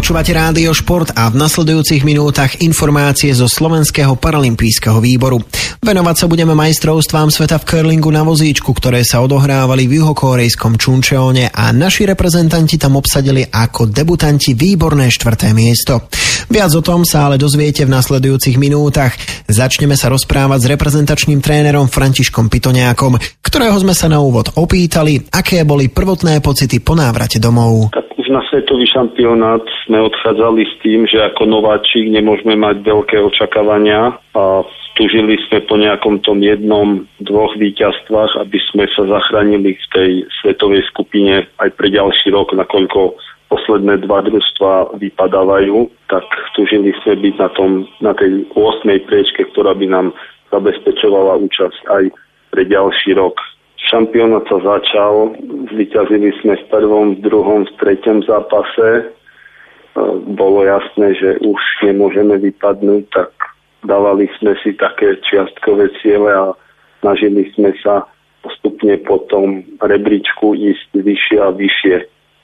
Počúvate Rádio Šport a v nasledujúcich minútach informácie zo Slovenského paralympijského výboru. Venovať sa budeme majstrovstvám sveta v curlingu na vozíčku, ktoré sa odohrávali v juhokórejskom Chuncheone a naši reprezentanti tam obsadili ako debutanti výborné 4. miesto. Viac o tom sa ale dozviete v nasledujúcich minútach. Začneme sa rozprávať s reprezentačným trénerom Františkom Pitoniakom, ktorého sme sa na úvod opýtali, aké boli prvotné pocity po návrate domov. Na svetový šampionát sme odchádzali s tým, že ako nováčik nemôžeme mať veľké očakávania a túžili sme po nejakom tom 1-2 víťazstvách, aby sme sa zachránili v tej svetovej skupine aj pre ďalší rok, nakoľko posledné 2 družstva vypadávajú, tak túžili sme byť na tej 8. priečke, ktorá by nám zabezpečovala účasť aj pre ďalší rok. Šampionát sa začal, zvíťazili sme v 1., v 2., v 3. zápase. Bolo jasné, že už nemôžeme vypadnúť, tak dávali sme si také čiastkové ciele a snažili sme sa postupne po tom rebríčku ísť vyššie a vyššie.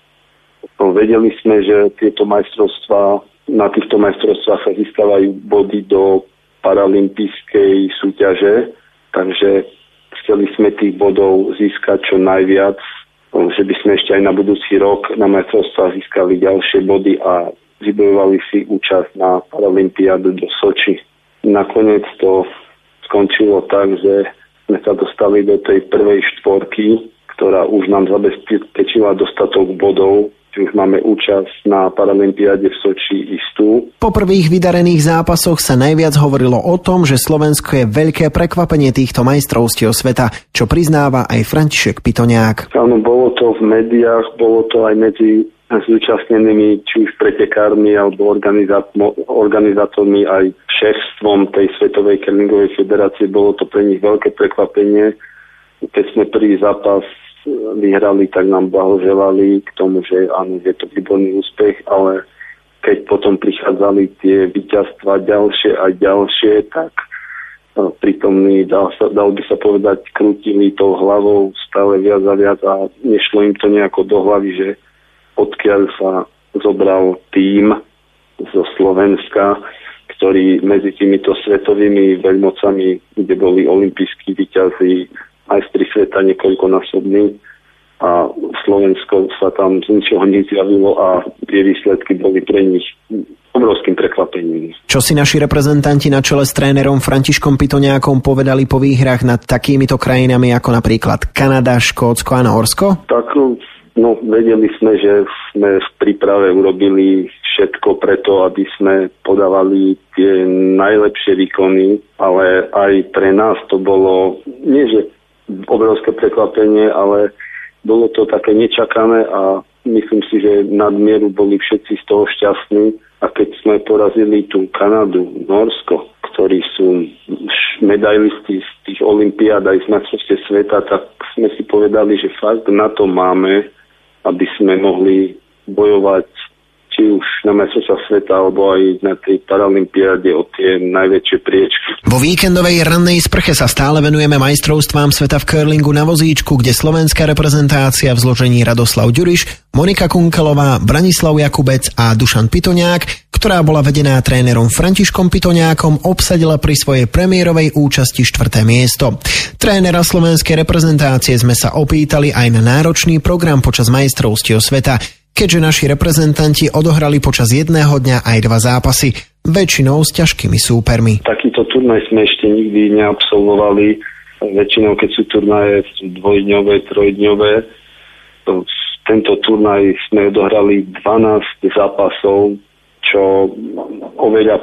Vedeli sme, že na týchto majstrovstvách sa získavajú body do paralympijskej súťaže, takže chceli sme tých bodov získať čo najviac, že by sme ešte aj na budúci rok na majstrovstvách získali ďalšie body a vybojovali si účasť na Paralympiádu do Soči. Nakoniec to skončilo tak, že sme sa dostali do tej prvej štvorky, ktorá už nám zabezpečila dostatok bodov, že už máme účasť na Paralympiáde v Soči istú. Po prvých vydarených zápasoch sa najviac hovorilo o tom, že Slovensko je veľké prekvapenie týchto majstrovstiev sveta, čo priznáva aj František Pitoniak. Áno, bolo to v médiách, bolo to aj medzi zúčastnenými, či už pretekármi alebo organizátormi aj šéfstvom tej Svetovej curlingovej federácie. Bolo to pre nich veľké prekvapenie. Keď sme prvý zápas vyhrali, tak nám blahoželali k tomu, že áno, je to výborný úspech, ale keď potom prichádzali tie víťazstva ďalšie a ďalšie, tak prítomní, dal by sa povedať, krútili tou hlavou stále viac a viac a nešlo im to nejako do hlavy, že odkiaľ sa zobral tím zo Slovenska, ktorý medzi týmito svetovými veľmocami, kde boli olympijskí víťazi, majstri sveta niekoľkonásobní a Slovensko sa tam z ničoho nezjavilo a tie výsledky boli pre nich obrovským prekvapením. Čo si naši reprezentanti na čele s trénerom Františkom Pitoniakom povedali po výhrách nad takýmito krajinami ako napríklad Kanada, Škótsko a Nórsko? Tak, vedeli sme, že sme v príprave urobili všetko preto, aby sme podávali tie najlepšie výkony, ale aj pre nás to bolo, nie že obrovské prekvapenie, ale bolo to také nečakané a myslím si, že nadmieru boli všetci z toho šťastní. A keď sme porazili tú Kanadu, Nórsko, ktorí sú medailisti z tých olympiád aj z majstrovstiev sveta, tak sme si povedali, že fakt na to máme, aby sme mohli bojovať či už na majstrovstvách sveta alebo aj na tej paralympiáde o tie najväčšie priečky. Vo víkendovej rannej sprche sa stále venujeme majstrovstvám sveta v curlingu na vozíčku, kde slovenská reprezentácia v zložení Radoslav Ďuriš, Monika Kunkelová, Branislav Jakubec a Dušan Pitoniak, ktorá bola vedená trénerom Františkom Pitoniakom, obsadila pri svojej premiérovej účasti 4. miesto. Trénera slovenskej reprezentácie sme sa opýtali aj na náročný program počas majstrovstiev sveta, keďže naši reprezentanti odohrali počas jedného dňa aj 2 zápasy, väčšinou s ťažkými súpermi. Takýto turnaj sme ešte nikdy neabsolvovali. Väčšinou, keď sú turnaje dvojdňové, trojdňové, tento turnaj sme odohrali 12 zápasov, čo oveľa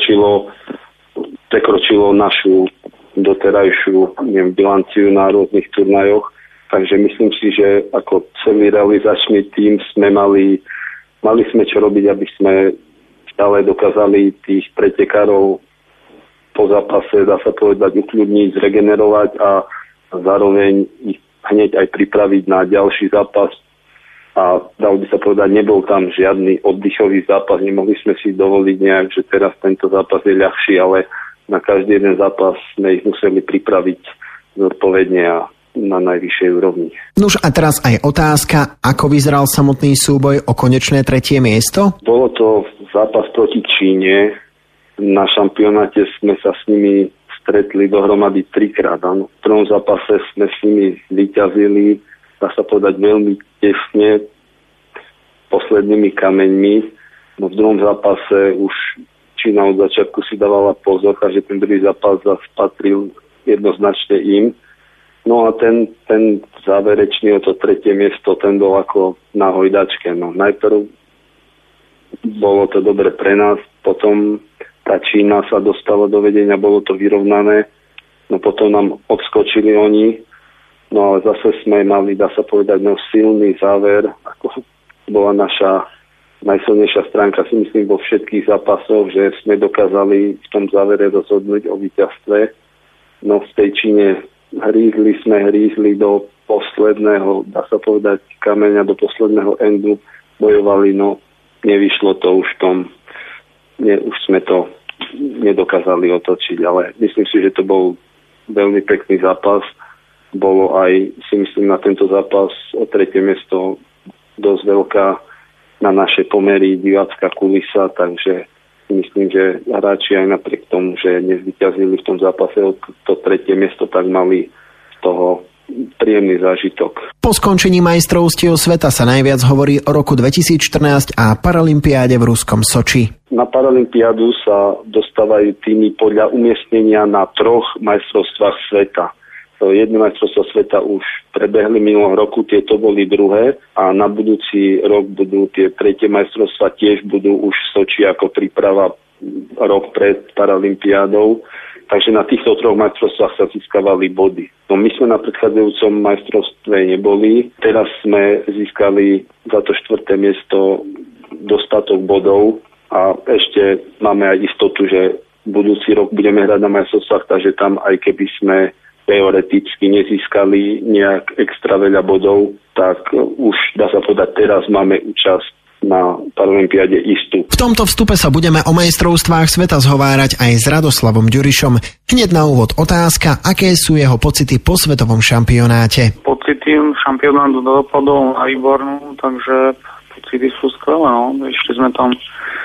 prekročilo našu doterajšiu bilanciu na rôznych turnajoch. Takže myslím si, že ako celý realizačný tím sme mali sme čo robiť, aby sme stále dokázali tých pretekárov po zápase, dá sa povedať, ukľudniť, zregenerovať a zároveň ich hneď aj pripraviť na ďalší zápas. A dalo by sa povedať, nebol tam žiadny oddychový zápas, nemohli sme si dovoliť nejak, že teraz tento zápas je ľahší, ale na každý jeden zápas sme ich museli pripraviť zodpovedne a na najvyššej úrovni. Nuž a teraz aj otázka, ako vyzeral samotný súboj o konečné 3. miesto? Bolo to zápas proti Číne. Na šampionáte sme sa s nimi stretli dohromady 3-krát. V prvom zápase sme s nimi vyťazili, dá sa povedať, veľmi tesne, poslednými kameňmi. No v druhom zápase už Čína od začiatku si dávala pozor, takže ten druhý zápas zase patril jednoznačne im. No a ten záverečný o to 3. miesto, ten bol ako na hojdačke. No najprv bolo to dobre pre nás, potom tá Čína sa dostala do vedenia, bolo to vyrovnané, no potom nám odskočili oni, no ale zase sme mali, dá sa povedať, silný záver, ako bola naša najsilnejšia stránka, si myslím, vo všetkých zápasoch, že sme dokázali v tom závere rozhodnúť o víťazstve. No v tej Číne hrízli do posledného, dá sa povedať, kameňa, do posledného endu, bojovali, no nevyšlo to už už sme to nedokázali otočiť, ale myslím si, že to bol veľmi pekný zápas. Bolo aj, si myslím, na tento zápas o 3. miesto dosť veľká na naše pomery divácka kulisa, takže myslím, že hráči aj napriek tomu, že nezvyťazili v tom zápase o to 3. miesto, tak mali z toho príjemný zážitok. Po skončení majstrovstiev sveta sa najviac hovorí o roku 2014 a paralympiáde v ruskom Soči. Na paralympiádu sa dostávajú týmy podľa umiestnenia na 3 majstrovstvách sveta. Jedno majstrovstvo sveta už prebehli minulého roku, tieto boli druhé a na budúci rok budú tie 3. majstrovstva, tiež budú už v Soči ako príprava rok pred paralympiádou. Takže na týchto 3 majstrovstvách sa získavali body. No my sme na predchádzajúcom majstrovstve neboli. Teraz sme získali za to 4. miesto dostatok bodov a ešte máme aj istotu, že budúci rok budeme hrať na majstrovstvách, takže tam aj keby sme teoreticky nezískali nejak extra veľa bodov, tak už dá sa povedať, teraz máme účasť na paralympiáde istú. V tomto vstupe sa budeme o majstrovstvách sveta zhovárať aj s Radoslavom Ďurišom. Hneď na úvod otázka, aké sú jeho pocity po svetovom šampionáte. Pocity šampionátu dopadol na výbornú, takže pocity sú skvelé. No. Ešte sme tam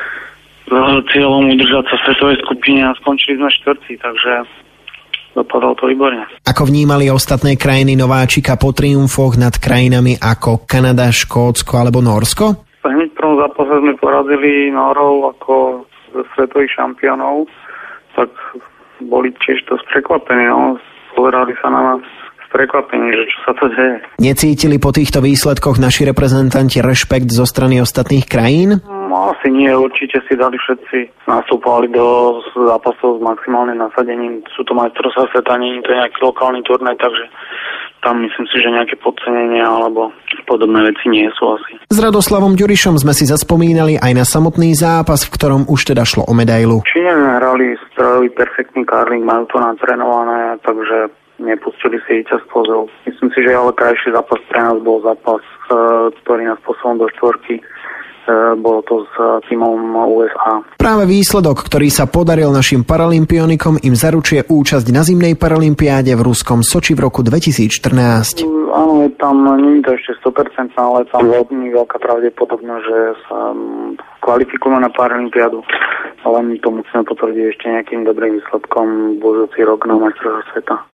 cieľom udržať sa v svetovej skupine a skončili sme 4., takže dopadalo to výborne. Ako vnímali ostatné krajiny nováčika po triumfoch nad krajinami ako Kanada, Škótsko alebo Nórsko? Hneď v prvom zápase sme porazili Nórov ako svetových šampiónov, tak boli tiež dosť prekvapení. No. Pozerali sa na nás s prekvapením, že čo sa to deje. Necítili po týchto výsledkoch naši reprezentanti rešpekt zo strany ostatných krajín? No, asi nie, určite si dali všetci, nastupovali do zápasov s maximálnym nasadením. Sú to majstrovstvá sveta, nie je to nejaký lokálny turnaj, takže tam myslím si, že nejaké podcenenia alebo podobné veci nie sú asi. S Radoslavom Ďurišom sme si zaspomínali aj na samotný zápas, v ktorom už teda šlo o medailu. Číňania hrali strojový perfektný curling, majú to natrénované, takže nepustili si víťazstvo. Myslím si, že ale krajší zápas pre nás bol zápas, ktorý nás posunul do 4. Bolo to s tímom USA. Práve výsledok, ktorý sa podaril našim paralympionikom, im zaručuje účasť na zimnej paralympiáde v ruskom Soči v roku 2014. Áno, tam nie je to ešte 100%, ale tam veľmi veľká pravdepodobnosť, že sa kvalifikujeme na paralympiádu, ale my to musíme potvrdiť ešte nejakým dobrým výsledkom budúci rok na majstrovstvách sveta.